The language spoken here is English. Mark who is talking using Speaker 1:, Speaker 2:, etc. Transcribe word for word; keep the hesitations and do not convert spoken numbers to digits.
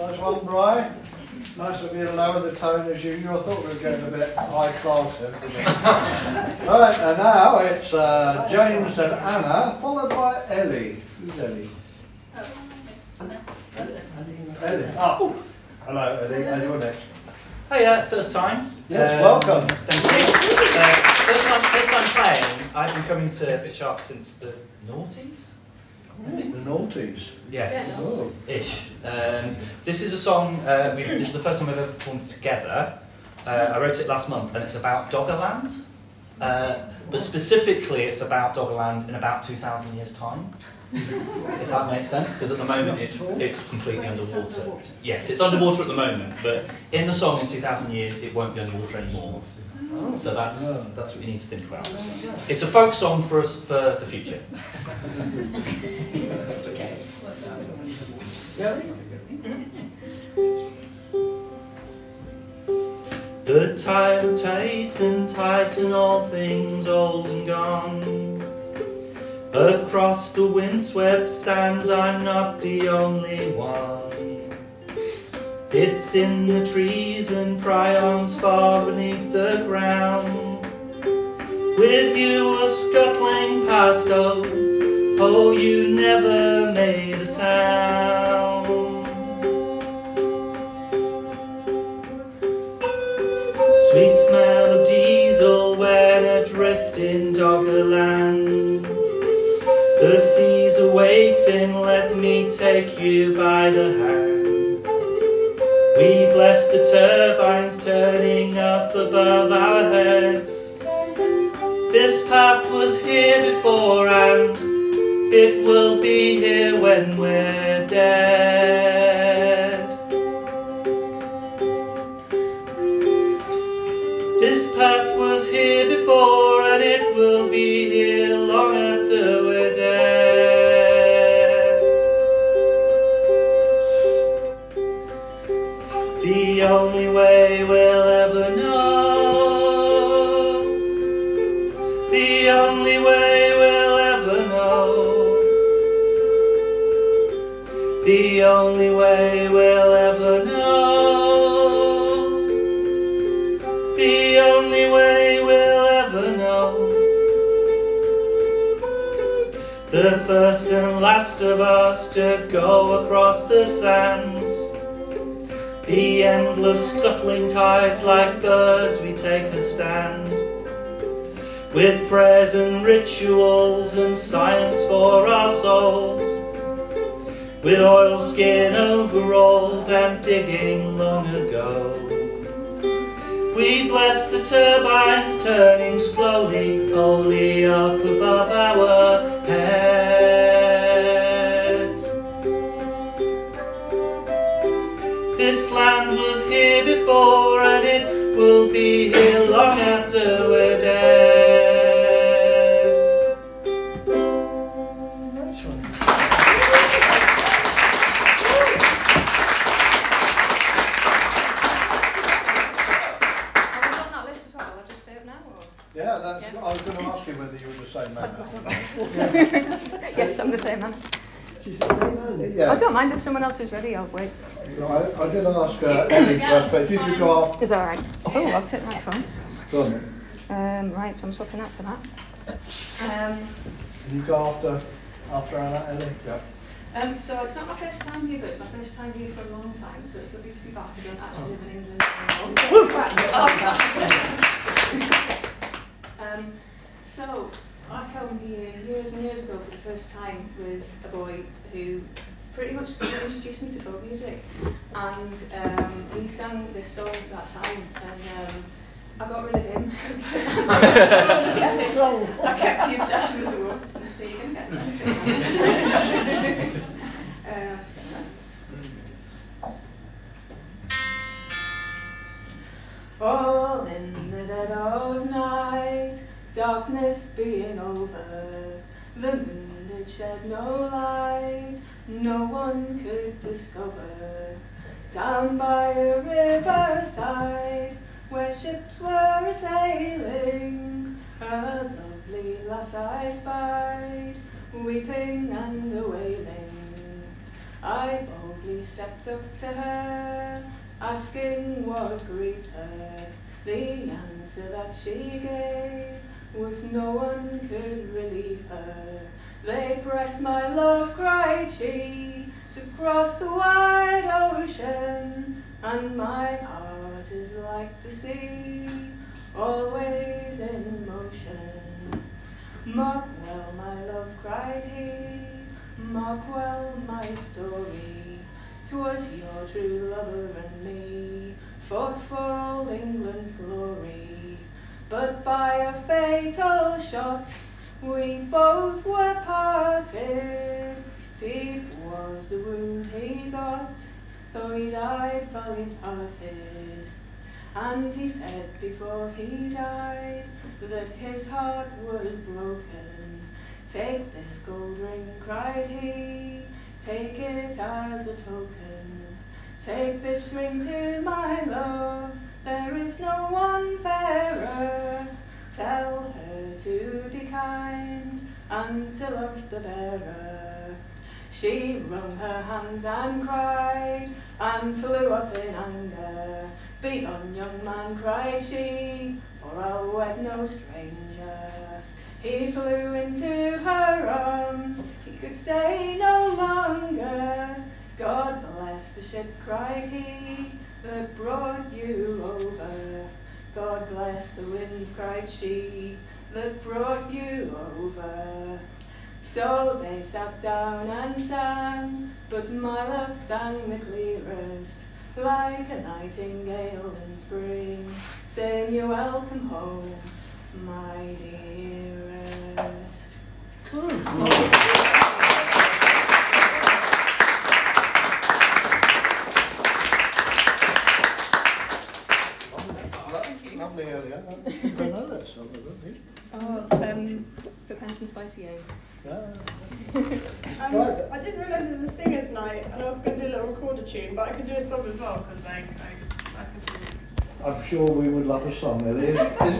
Speaker 1: Nice one, Brian. Nice of you to lower the tone as usual. I thought we were getting a bit high class there. Right, and now it's uh, James and Anna, followed by Ellie. Who's Ellie? Ellie. Oh, hello, Ellie. And you're next.
Speaker 2: Hey, uh, first time.
Speaker 1: Yes,
Speaker 2: um,
Speaker 1: welcome.
Speaker 2: Thank you. Uh, first time, first time playing. I've been coming to, to Sharp since the noughties. I think.
Speaker 1: The noughties.
Speaker 2: Yes.
Speaker 1: Oh.
Speaker 2: Ish. Um, this is a song. Uh, we've, this is the first time we've ever performed together. Uh, I wrote it last month, and it's about Doggerland. Uh, but specifically, it's about Doggerland in about two thousand years' time. If that makes sense, because at the moment it's, it's completely underwater. Yes, it's underwater at the moment, but in the song in two thousand years it won't be underwater anymore. So that's that's what you need to think about. It's a folk song for us for the future. Okay. The tide of tides and tides and all things old and gone. Across the windswept sands, I'm not the only one. It's in the trees and prions far beneath the ground. With you a scuttling past, oh, oh, you never made a sound. Sweet smell of diesel when adrift in Doggerland. The seas are waiting, let me take you by the hand. We bless the turbines turning up above our heads. This path was here before and it will be here when we're dead. This path was here before and it will be here long after we're dead. The only way we'll ever know, the only way we'll ever know, the only way we'll ever know, the only way we'll ever know. The first and last of us to go across the sands. The endless scuttling tides, like birds we take a stand. With prayers and rituals and science for our souls. With oilskin overalls and digging long ago. We bless the turbines turning slowly, wholly up above our heads. This land was here before and it will be here long after we're dead.
Speaker 1: Nice one. Yeah, that's,
Speaker 3: Yeah.
Speaker 1: I was going to ask you whether you were the same man.
Speaker 3: Yes, I'm the same man.
Speaker 4: She's the same man.
Speaker 1: Yeah.
Speaker 3: I don't mind if someone else is ready, I'll wait.
Speaker 1: No, I, I did ask uh, Ellie first, but if you could go off.
Speaker 3: It's alright. Oh, I'll take my phone.
Speaker 1: Go on.
Speaker 3: Um, right, so I'm swapping out for that. Um,
Speaker 1: Can you go after, after Anna, Ellie? Yeah.
Speaker 3: um, so it's not my first time here, but it's my first time here for a long time, so it's lovely to be back. I don't actually live in England anymore. um, so, I came here years and years ago for the first time with a boy who pretty much introduced me to folk music, and um, he sang this song at that time, and um, I got rid of him. I kept the obsession with the Waters and Sea and get anything. uh, just get that. All in the dead of night, darkness being over, the moon did shed no light, no one could discover. Down by a riverside, where ships were a-sailing, a lovely lass I spied, weeping and a-wailing. I bowed boldly stepped up to her, asking what grieved her. The answer that she gave was no one could relieve her. They pressed my love, cried she, to cross the wide ocean, and my heart is like the sea, always in motion. Mark well, my love, cried he, mark well my story. 'Twas your true lover and me fought for old England's glory, but by a fatal shot we both were parted. Deep was the wound he got, though he died valiant-hearted. And he said before he died that his heart was broken. Take this gold ring, cried he, take it as a token. Take this ring to my love, there is no one fairer. Tell her to be kind and to love the bearer. She wrung her hands and cried, and flew up in anger. Be on, young man, cried she, for I'll wed no stranger. He flew into her arms, he could stay no longer. God bless the ship, cried he, that brought you over. God bless the winds, cried she, that brought you over. So they sat down and sang, but my love sang the clearest, like a nightingale in spring, saying you're welcome home, my dearest.
Speaker 1: Lovely earlier. You don't know that song, don't you?
Speaker 3: Oh, um, for Pence and Spicy Ale.
Speaker 1: Yeah.
Speaker 4: Um, I didn't realise it was a singer's night, and I was going to do a little recorder tune, but I could do a song as well because I, I, I could do.
Speaker 1: I'm sure we would love a song. It is.